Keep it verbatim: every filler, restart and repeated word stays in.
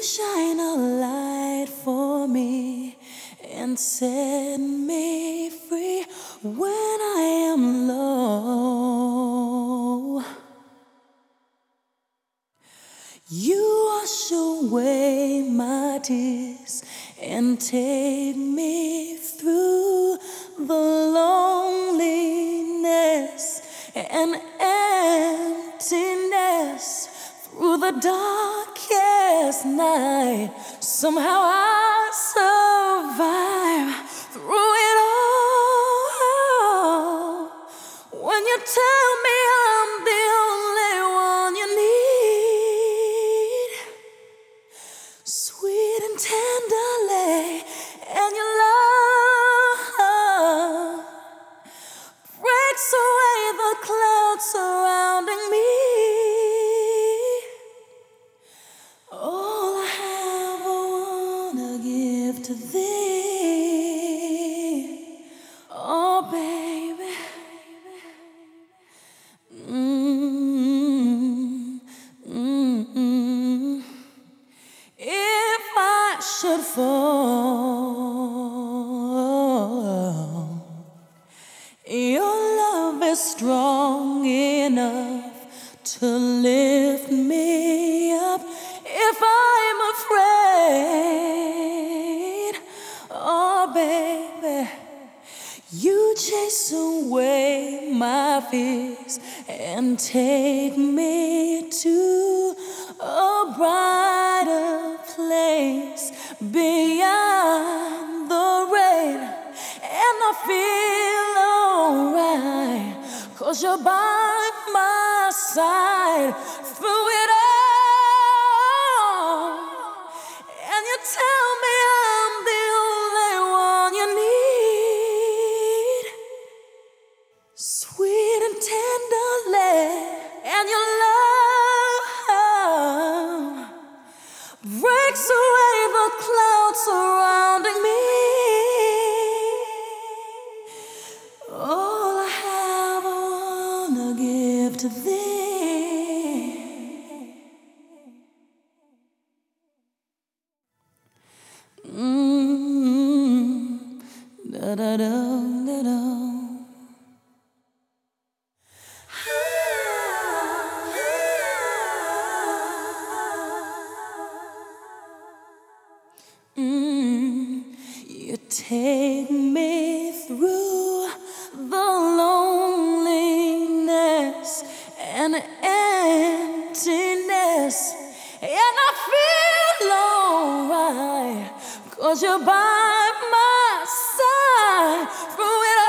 shine a light for me and set me free when I am low. You wash away my tears and take me through the loneliness and emptiness. Through the darkest night, somehow I survive through it all. When you tell me I'm the only one you need, sweet and tenderly, and your love breaks away the clouds surrounding me. All I have, I wanna give to thee, oh baby. Mm, mm, mm. If I should fall, your love is strong enough to lift me up. If I'm afraid, oh baby, you chase away my fears and take me to a brighter place beyond the rain. And I feel alright, 'cause you're by my side through it all. And you tell me I'm the only one you need, sweet and tenderly, and your love breaks away the clouds surrounding me. All I have, I wanna give to thee. Mm, da da da da da. Mm, you take me through the loneliness and emptiness, and I feel alright, 'cause you're by my side through it all.